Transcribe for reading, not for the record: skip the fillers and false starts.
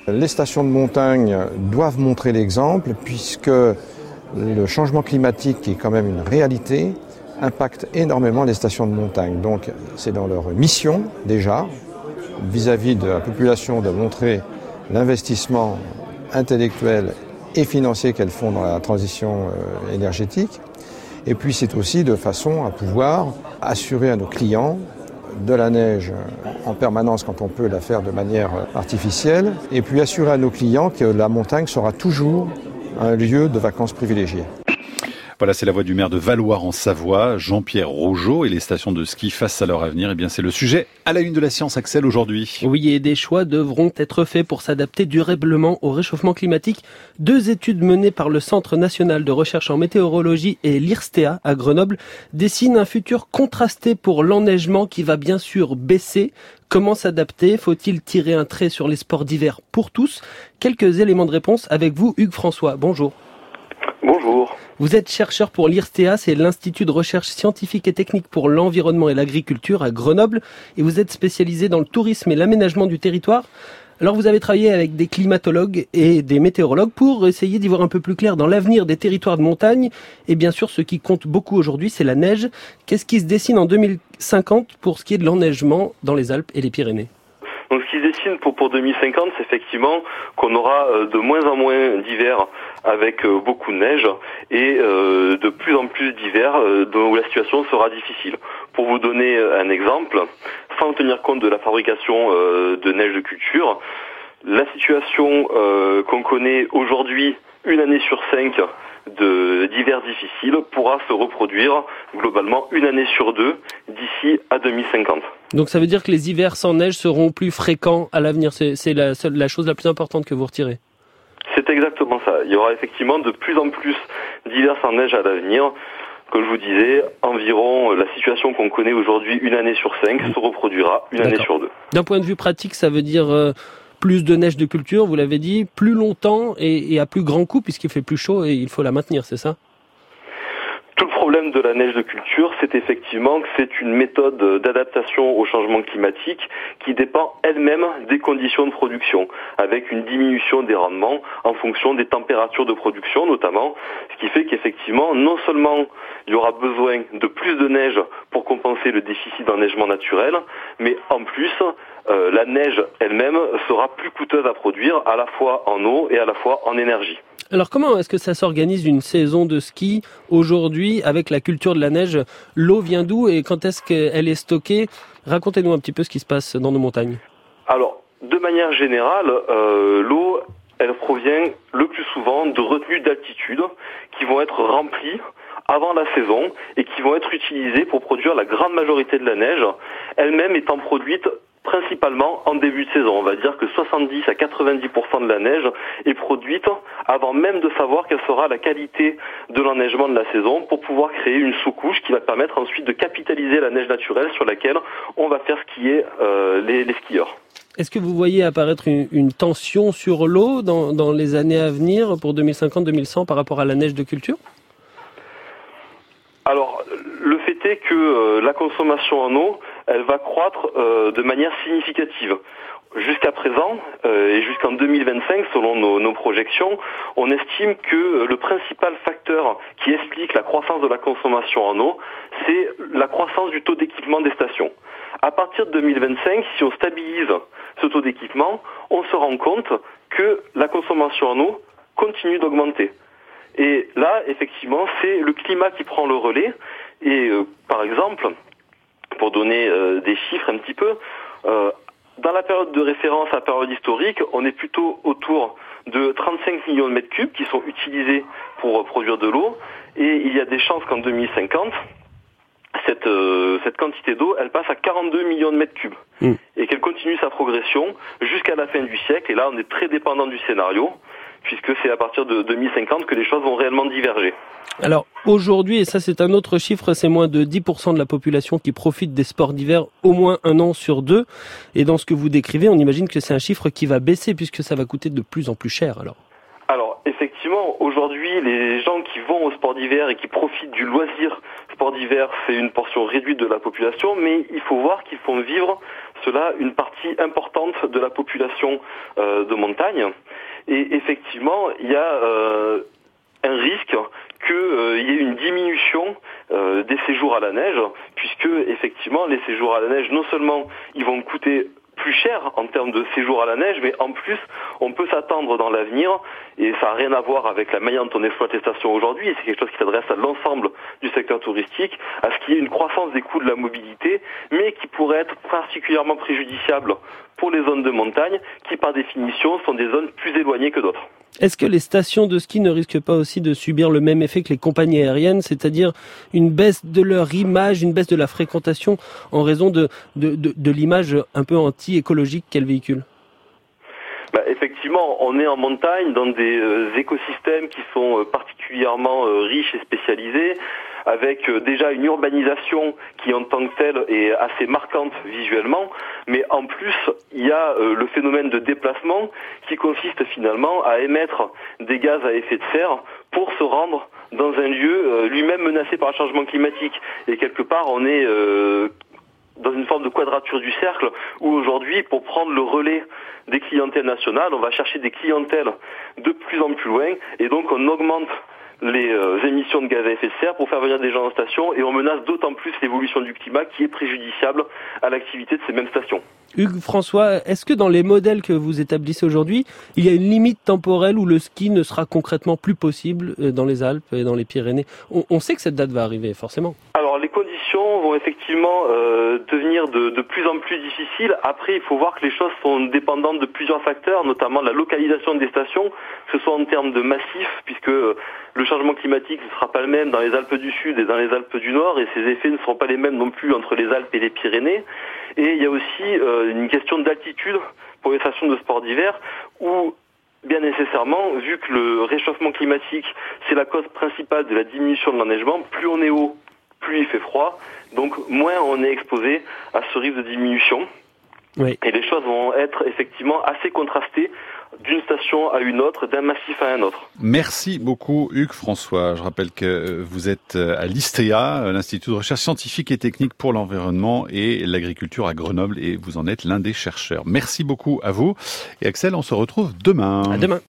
Les stations de montagne doivent montrer l'exemple puisque le changement climatique, qui est quand même une réalité, impacte énormément les stations de montagne. Donc c'est dans leur mission déjà, vis-à-vis de la population, de montrer l'investissement intellectuel et financier qu'elles font dans la transition énergétique. Et puis c'est aussi de façon à pouvoir assurer à nos clients de la neige en permanence quand on peut la faire de manière artificielle, et puis assurer à nos clients que la montagne sera toujours un lieu de vacances privilégié. Voilà, c'est la voix du maire de Valloire en Savoie, Jean-Pierre Rougeot, et les stations de ski face à leur avenir. Eh bien, c'est le sujet à la une de la science, Axel, aujourd'hui. Oui, et des choix devront être faits pour s'adapter durablement au réchauffement climatique. 2 études menées par le Centre national de recherche en météorologie et l'IRSTEA à Grenoble dessinent un futur contrasté pour l'enneigement qui va bien sûr baisser. Comment s'adapter ? Faut-il tirer un trait sur les sports d'hiver pour tous ? Quelques éléments de réponse avec vous, Hugues François. Bonjour. Bonjour. Vous êtes chercheur pour l'IRSTEA, c'est l'Institut de recherche scientifique et technique pour l'environnement et l'agriculture à Grenoble, et vous êtes spécialisé dans le tourisme et l'aménagement du territoire. Alors vous avez travaillé avec des climatologues et des météorologues pour essayer d'y voir un peu plus clair dans l'avenir des territoires de montagne, et bien sûr ce qui compte beaucoup aujourd'hui c'est la neige. Qu'est-ce qui se dessine en 2050 pour ce qui est de l'enneigement dans les Alpes et les Pyrénées ? Donc ce qui se dessine pour 2050, c'est effectivement qu'on aura de moins en moins d'hivers avec beaucoup de neige et de plus en plus d'hivers où la situation sera difficile. Pour vous donner un exemple, sans tenir compte de la fabrication de neige de culture, la situation qu'on connaît aujourd'hui, une année sur 5 d'hiver difficiles, pourra se reproduire globalement une année sur 2 d'ici à 2050. Donc ça veut dire que les hivers sans neige seront plus fréquents à l'avenir, c'est la chose la plus importante que vous retirez. C'est exactement ça. Il y aura effectivement de plus en plus d'hivers sans neige à l'avenir. Comme je vous disais, environ la situation qu'on connaît aujourd'hui, une année sur 5, se reproduira une année sur 2. D'un point de vue pratique, ça veut dire plus de neige de culture, vous l'avez dit, plus longtemps et à plus grand coût puisqu'il fait plus chaud et il faut la maintenir, c'est ça ? Tout le problème de la neige de culture, c'est effectivement que c'est une méthode d'adaptation au changement climatique qui dépend elle-même des conditions de production, avec une diminution des rendements en fonction des températures de production notamment, ce qui fait qu'effectivement, non seulement il y aura besoin de plus de neige pour compenser le déficit d'enneigement naturel, mais en plus, la neige elle-même sera plus coûteuse à produire, à la fois en eau et à la fois en énergie. Alors comment est-ce que ça s'organise une saison de ski aujourd'hui avec la culture de la neige ? L'eau vient d'où et quand est-ce qu'elle est stockée ? Racontez-nous un petit peu ce qui se passe dans nos montagnes. Alors, de manière générale, l'eau, elle provient le plus souvent de retenues d'altitude qui vont être remplies avant la saison et qui vont être utilisées pour produire la grande majorité de la neige, elle-même étant produite principalement en début de saison. On va dire que 70 à 90% de la neige est produite avant même de savoir quelle sera la qualité de l'enneigement de la saison pour pouvoir créer une sous-couche qui va permettre ensuite de capitaliser la neige naturelle sur laquelle on va faire skier les skieurs. Est-ce que vous voyez apparaître une tension sur l'eau dans les années à venir pour 2050-2100 par rapport à la neige de culture ? Alors, le fait est que la consommation en eau, elle va croître de manière significative. Jusqu'à présent, et jusqu'en 2025, selon nos projections, on estime que le principal facteur qui explique la croissance de la consommation en eau, c'est la croissance du taux d'équipement des stations. À partir de 2025, si on stabilise ce taux d'équipement, on se rend compte que la consommation en eau continue d'augmenter. Et là, effectivement, c'est le climat qui prend le relais. Et par exemple, pour donner des chiffres un petit peu, dans la période de référence, la période historique, on est plutôt autour de 35 millions de mètres cubes qui sont utilisés pour produire de l'eau. Et il y a des chances qu'en 2050, cette quantité d'eau, elle passe à 42 millions de mètres cubes. Et qu'elle continue sa progression jusqu'à la fin du siècle. Et là, on est très dépendant du scénario, puisque c'est à partir de 2050 que les choses vont réellement diverger. Alors aujourd'hui, et ça c'est un autre chiffre, c'est moins de 10% de la population qui profite des sports d'hiver au moins un an sur 2. Et dans ce que vous décrivez, on imagine que c'est un chiffre qui va baisser puisque ça va coûter de plus en plus cher Alors effectivement, aujourd'hui, les gens qui vont au sport d'hiver et qui profitent du loisir sport d'hiver, c'est une portion réduite de la population, mais il faut voir qu'ils font vivre cela une partie importante de la population de montagne. Et effectivement, il y a un risque qu'il y ait une diminution des séjours à la neige, puisque effectivement les séjours à la neige, non seulement ils vont coûter plus cher en termes de séjour à la neige, mais en plus on peut s'attendre dans l'avenir, et ça n'a rien à voir avec la manière dont on exploite les stations aujourd'hui, et c'est quelque chose qui s'adresse à l'ensemble du secteur touristique, à ce qu'il y ait une croissance des coûts de la mobilité, mais qui pourrait être particulièrement préjudiciable pour les zones de montagne, qui par définition sont des zones plus éloignées que d'autres. Est-ce que les stations de ski ne risquent pas aussi de subir le même effet que les compagnies aériennes, c'est-à-dire une baisse de leur image, une baisse de la fréquentation en raison de l'image un peu anti-écologique qu'elles véhiculent ? Effectivement, on est en montagne dans des écosystèmes qui sont particulièrement riches et spécialisés, avec déjà une urbanisation qui en tant que telle est assez marquante visuellement, mais en plus il y a le phénomène de déplacement qui consiste finalement à émettre des gaz à effet de serre pour se rendre dans un lieu lui-même menacé par le changement climatique. Et quelque part on est dans une forme de quadrature du cercle où aujourd'hui, pour prendre le relais des clientèles nationales, on va chercher des clientèles de plus en plus loin, et donc on augmente les émissions de gaz à effet de serre pour faire venir des gens en station, et on menace d'autant plus l'évolution du climat qui est préjudiciable à l'activité de ces mêmes stations. Hugues François, est-ce que dans les modèles que vous établissez aujourd'hui, il y a une limite temporelle où le ski ne sera concrètement plus possible dans les Alpes et dans les Pyrénées ? On sait que cette date va arriver, forcément. Alors, les conditions vont effectivement devenir de plus en plus difficiles. Après, il faut voir que les choses sont dépendantes de plusieurs facteurs, notamment la localisation des stations, que ce soit en termes de massif, puisque le changement climatique ne sera pas le même dans les Alpes du Sud et dans les Alpes du Nord, et ces effets ne seront pas les mêmes non plus entre les Alpes et les Pyrénées. Et il y a aussi une question d'altitude pour les stations de sport d'hiver, où bien nécessairement, vu que le réchauffement climatique, c'est la cause principale de la diminution de l'enneigement, plus on est haut, plus il fait froid, donc moins on est exposé à ce risque de diminution. Oui. Et les choses vont être effectivement assez contrastées d'une station à une autre, d'un massif à un autre. Merci beaucoup Hugues François. Je rappelle que vous êtes à l'ISTEA, l'Institut de recherche scientifique et technique pour l'environnement et l'agriculture à Grenoble, et vous en êtes l'un des chercheurs. Merci beaucoup à vous. Et Axel, on se retrouve demain. À demain.